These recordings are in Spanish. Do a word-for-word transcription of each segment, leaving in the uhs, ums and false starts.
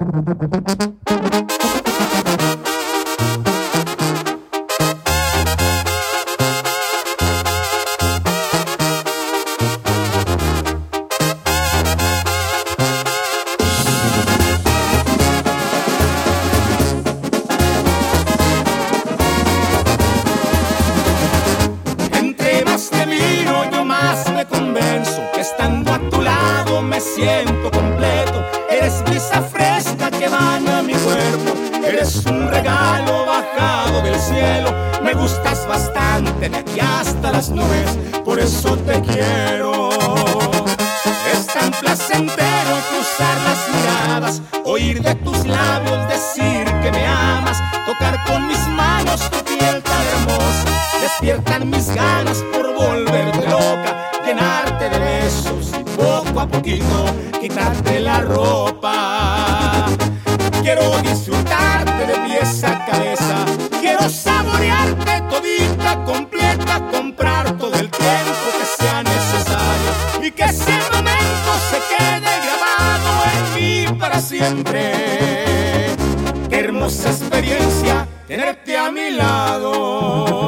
Siento completo, eres brisa fresca que emana mi cuerpo, eres un regalo bajado del cielo, me gustas bastante de aquí hasta las nubes, por eso te quiero. Es tan placentero cruzar las miradas, oír de tus labios decir que me amas, tocar con mis manos tu piel tan hermosa, despiertan mis ganas por volverte loca, llenarte de besos y poco a poquito quitarte la ropa. Quiero disfrutarte de pies a cabeza, quiero saborearte todita, completa, comprar todo el tiempo que sea necesario y que ese momento se quede grabado en mí para siempre. Qué hermosa experiencia tenerte a mi lado.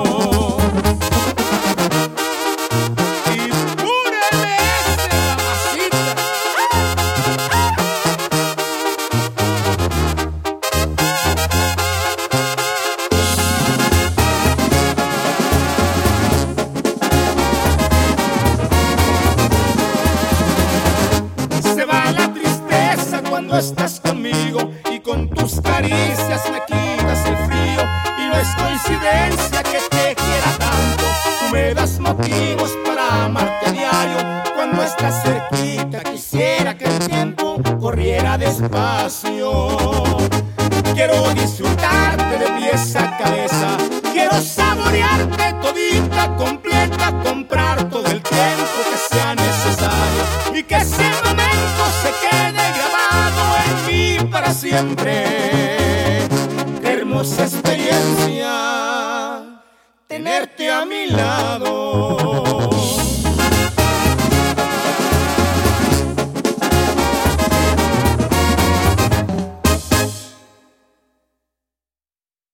Cuando estás conmigo y con tus caricias me quitas el frío, y no es coincidencia que te quiera tanto, tú me das motivos para amarte a diario. Cuando estás cerquita quisiera que el tiempo corriera despacio. Quiero disfrutarte de pies a cabeza, quiero saborearte todita, completa, comprar todo el tiempo que sea necesario y que ese momento se quede grabado en mí para siempre. Qué hermosa experiencia tenerte a mi lado.